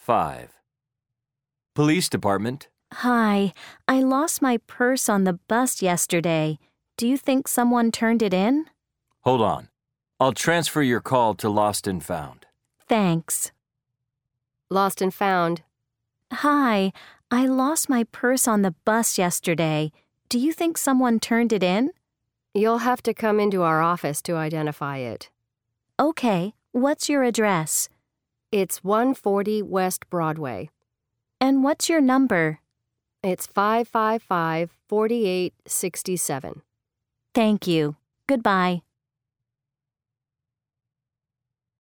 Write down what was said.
5. Police Department. Hi, I lost my purse on the bus yesterday. Do you think someone turned it in? Hold on. I'll transfer your call to Lost and Found. Thanks. Lost and Found. Hi, I lost my purse on the bus yesterday. Do you think someone turned it in? You'll have to come into our office to identify it. Okay, what's your address? It's 140 West Broadway. And what's your number? It's 555-4867. Thank you. Goodbye.